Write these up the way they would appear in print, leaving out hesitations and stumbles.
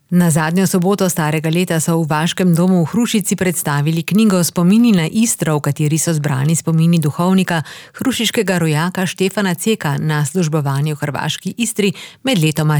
Na zadnjo soboto starega leta so v Vaškem domu v Hrušici predstavili knjigo Spomini na Istro, v kateri so zbrani spomini duhovnika, hrušiškega rojaka Štefana Ceka na službovanje v hrvaški Istri med letoma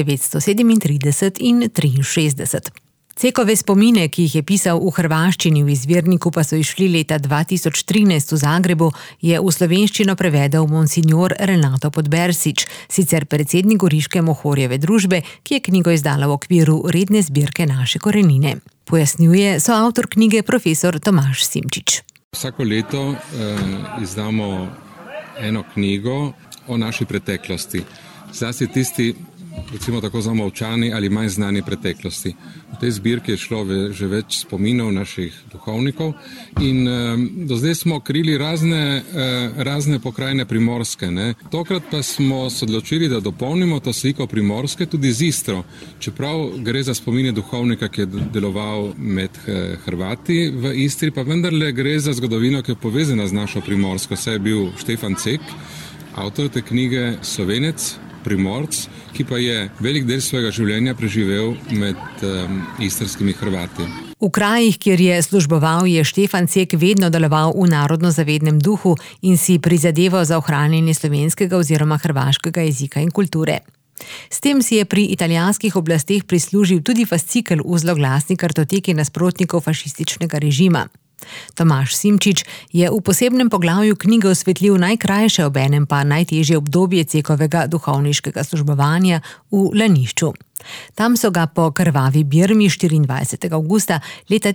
1937 in 1963. Cekove spomine, ki jih je pisal v hrvaščini, v izvirniku pa so izšli leta 2013 v Zagrebu, je v slovenščino prevedel monsignor Renato Podbersič, sicer predsednik Goriške Mohorjeve družbe, ki je knjigo izdala v okviru redne zbirke Naše korenine. Pojasnjuje soavtor knjige profesor Tomaž Simčič. Vsako leto izdamo eno knjigo o naši preteklosti. Zlasti tisti, recimo tako zamolčani ali manj znani preteklosti. V tej zbirki je šlo že več spominov naših duhovnikov in do zdaj smo krili razne pokrajine Primorske. Ne. Tokrat pa smo se odločili, da dopolnimo to sliko Primorske tudi z Istro. Čeprav gre za spomine duhovnika, ki je deloval med Hrvati v Istri, pa vendarle gre za zgodovino, ki je povezana z našo Primorsko. Saj je bil Štefan Cek, avtor te knjige, Slovenec, Primorc, ki pa je velik del svojega življenja preživel med istrskimi Hrvati. V krajih, kjer je služboval, je Štefan Cek vedno deloval v narodno-zavednem duhu in si prizadeval za ohranjanje slovenskega oziroma hrvaškega jezika in kulture. S tem si je pri italijanskih oblasteh prislužil tudi fascikel v zloglasni kartoteki nasprotnikov fašističnega režima. Tomaž Simčič je v posebnem poglavju knjige osvetlil najkrajše, obenem pa najtežje obdobje Cekovega duhovniškega službovanja v Lanišču. Tam so ga po krvavi Birmi 24. avgusta leta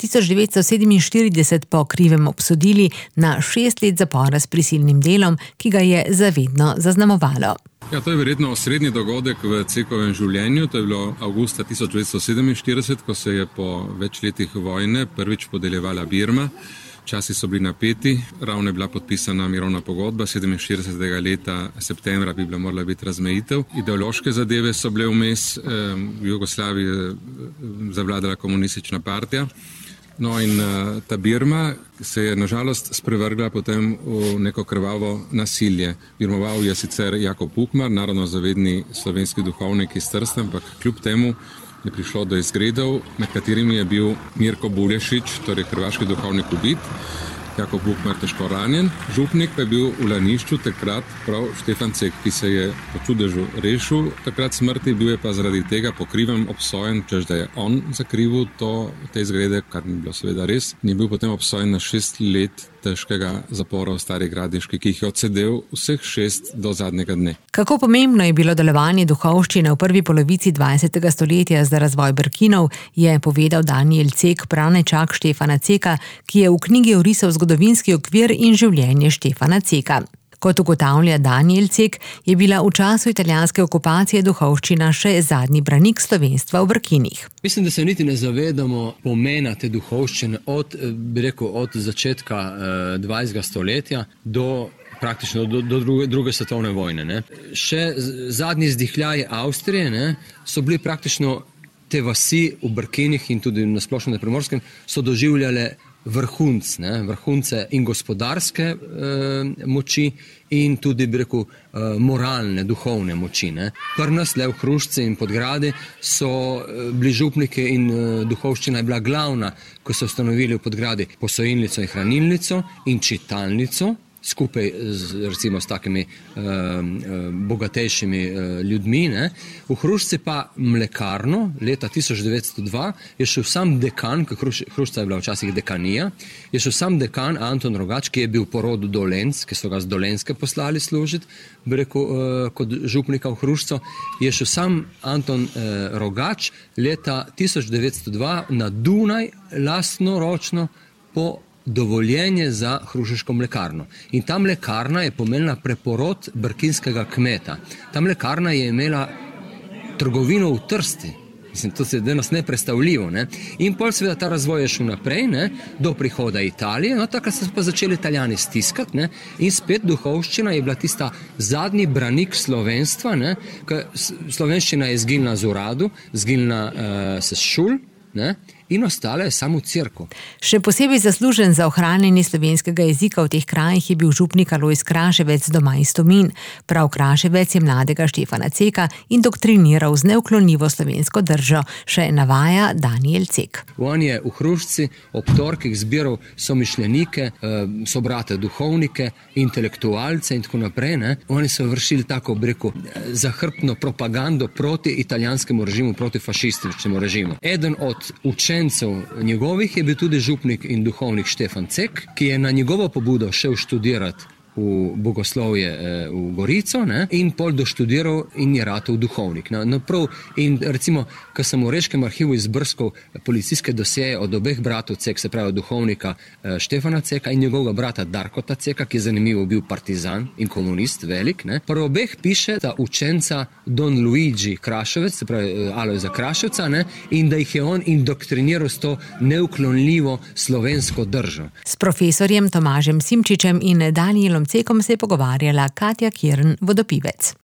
1947 po krivem obsodili na 6 let zapora s prisilnim delom, ki ga je zavedno zaznamovalo. Ja, to je verjetno osrednji dogodek v Cekovem življenju. To je bilo avgusta 1947, ko se je po več letih vojne prvič podeljevala Birma. Časi so bili napeti, ravno je bila podpisana mirovna pogodba, 47. leta septembra bi bila morala biti razmejitev. Ideološke zadeve so bile vmes, v Jugoslaviji zavladala komunistična partija. No in ta Birma se je nažalost sprevrgla potem v neko krvavo nasilje. Birmoval je sicer Jakob Pukmar, narodno-zavedni slovenski duhovnik iz Trsta, ampak kljub temu je prišlo do izgredov, med katerimi je bil Mirko Bulješič, torej hrvaški duhovnik, ubit, Jakob Pukmar težko ranjen. Župnik pa je bil v Lanišču takrat prav Štefan Cek, ki se je po čudežu rešil takrat smrti, bil je pa zaradi tega po krivem obsojen, češ da je on zakrivil te izgrede, kar ni bilo seveda res. Ni bil potem obsojen na 6 let težkega zapora v Stari Gradiški, ki jih je odsedel vseh 6 do zadnjega dne. Kako pomembno je bilo delovanje duhovščine v prvi polovici 20. stoletja za razvoj Brkinov, je povedal Danijel Cek, pranečak Štefana Ceka, ki je v knjigi orisal zgodovinski okvir in življenje Štefana Ceka. Kot ugotavlja Danijel Cek, je bila v času italijanske okupacije duhovščina še zadnji branik slovenstva v Brkinih. Mislim, da se niti ne zavedamo pomena te duhovščine od začetka 20. stoletja do praktično do druge svetovne vojne. Ne. Še zadnji izdihljaji Avstrije so bili praktično te vasi v Brkinih in tudi na splošno na Primorskem so doživljale vrhunce in gospodarske moči in tudi, moralne, duhovne moči. Pri nas, v Hrušci in Podgradi, so bili župniki in duhovščina je bila glavna, ko so ustanovili v Podgradi posojilnico in hranilnico in čitalnico, skupaj recimo s takimi bogatejšimi ljudmi. V Hrušci pa mlekarno, leta 1902, je šel sam dekan, Hrušca je bila včasih dekanija, je šel sam dekan Anton Rogač, ki je bil po rodu Dolenc, ki so ga z Dolenske poslali služiti, kot župnika v Hrušco, je šel sam Anton Rogač leta 1902 na Dunaj lastnoročno po dovoljenje za hrušiško mlekarno. In ta mlekarna je pomenila preporod brkinskega kmeta. Ta mlekarna je imela trgovino v Trsti. Mislim, to se danes nepredstavljivo. In pol seveda ta razvoj je šel naprej, do prihoda Italije, takrat so pa začeli Italijani stiskati, in spet duhovščina je bila tista zadnji branik slovenstva, ker slovenščina je zginila z uradu, zginila se s šul, in ostale je samo cerkev. Še posebej zaslužen za ohranjanje slovenskega jezika v teh krajih je bil župnik Alojz Kraševec doma iz Tomin. Prav Kraševec je mladega Štefana Ceka indoktriniral z neuklonljivo slovensko držo, še navaja Daniel Cek. On je v Hrušci ob torkih zbiral somišljenike, sobrate duhovnike, intelektualce in tako naprej. Ne? Oni so vršili tako, zahrbtno propagando proti italijanskemu režimu, proti fašističnemu režimu. Eden od učencev njegovih je bil tudi župnik in duhovnik Štefan Cek, ki je na njegovo pobudo šel študirati v bogoslovje v Gorico, ne? In pol doštudiral in je ratal duhovnik. In recimo, ko sem v Reškem arhivu izbrskal policijske dosjeje od obeh bratov Cek, se pravi duhovnika Štefana Ceka in njegovega brata Darkota Ceka, ki je zanimivo bil partizan in komunist velik, ne? Pri obeh piše, da učenca Don Luigi Kraševec, se pravi Alojza Kraševca, ne? In da jih je on indoktriniral s to neuklonljivo slovensko držo. S profesorjem Tomažem Simčičem in Danielom Cekom se je pogovarjala Katja Kirn Vodopivec.